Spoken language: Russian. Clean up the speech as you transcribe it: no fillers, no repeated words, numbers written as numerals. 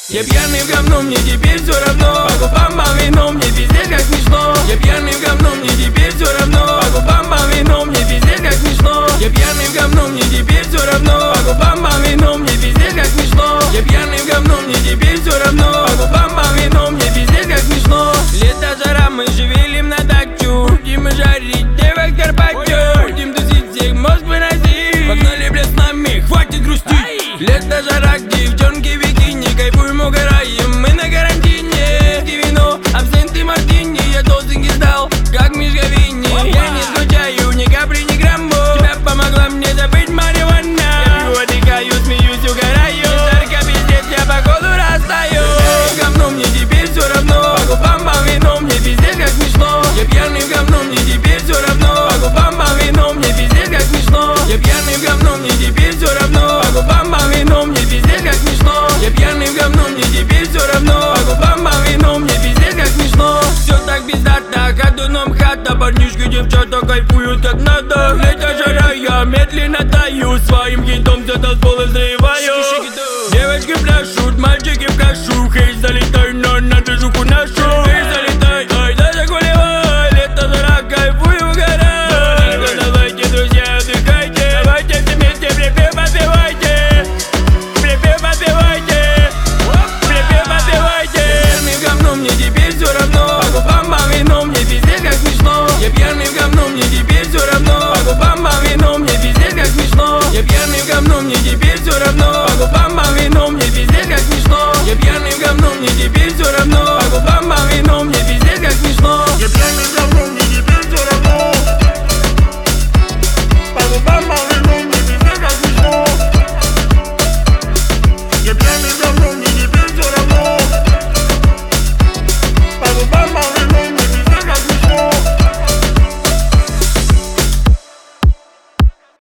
Я пьяный в говно, мне теперь все равно. По губам по вино, мне пиздец как смешно. Я пьяный в говно, мне теперь все равно. По губам по вино, мне пиздец как смешно. Я пьяный в говно, мне теперь все равно. По губам по вино, мне пиздец как смешно. Я пьяный в говно, мне теперь все равно. По губам по вино, мне пиздец как смешно. Лето, жара, мы шевелим на дачу. Будем жарить девок Карпатью. Будем тусить всех мозг выносить. Погнали, бля, с нами, хватит грустить. Лето, жара, девчонки в бикини. Кайфуем, угораем, мы на карантине. Вино, абсент и мартини. Я толстенький стал, как Мишка Винни. Я не скучаю ни капли, ни грамму. Тебя помогла мне забыть марихуана. Я пью, отдыхаю, смеюсь, угораю. Жарко, пиздец, я походу растаю. В говно, мне теперь все равно. По губам по вино, мне пиздец как смешно. Я пьяный в говно, мне теперь все равно. По губам по вино, мне пиздец как смешно. Я пьяный в говно, мне теперь все равно. По губам по вино, мне пиздец как смешно. Я пьяный в говно, мне теперь все равно. По губам по вино, мне пиздец как смешно. Все так пиздато, ходуном хата. Парнишки, девчата кайфуют как надо. Лето, жара, я медленно таю. Своим хитом все танцполы взрываю.